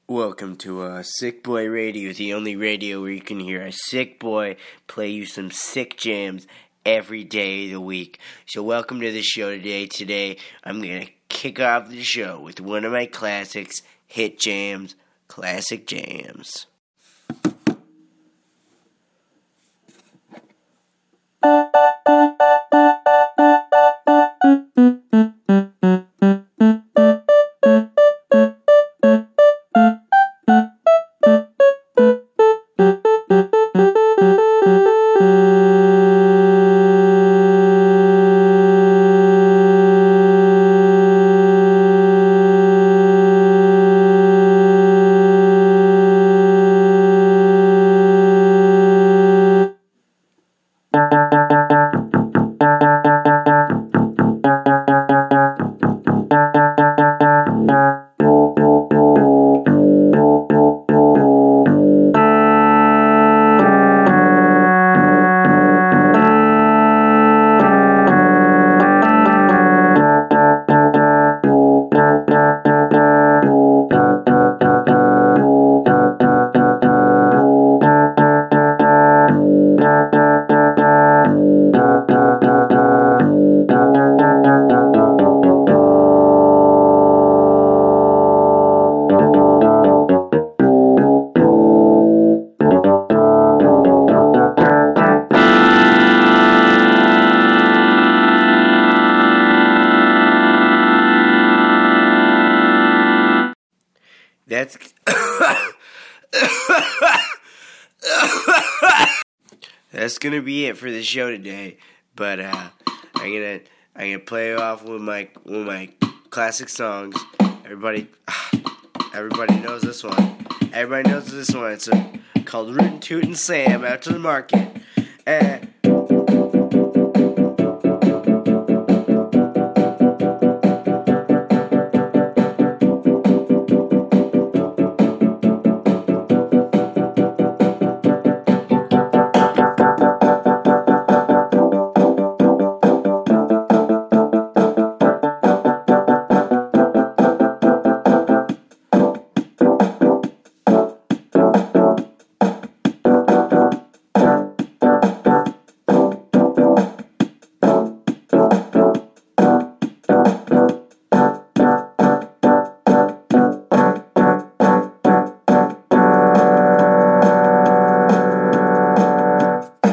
Welcome to Sick Boy Radio, the only radio where you can hear a sick boy play you some sick jams every day of the week. So welcome to the show today. Today, I'm going to kick off the show with one of my classics, hit jams, classic jams. That's gonna be it for the show today. But I'm gonna play off with my classic songs. Everybody knows this one. Everybody knows this one. It's called Rootin' Tootin' Sam Out to the Market.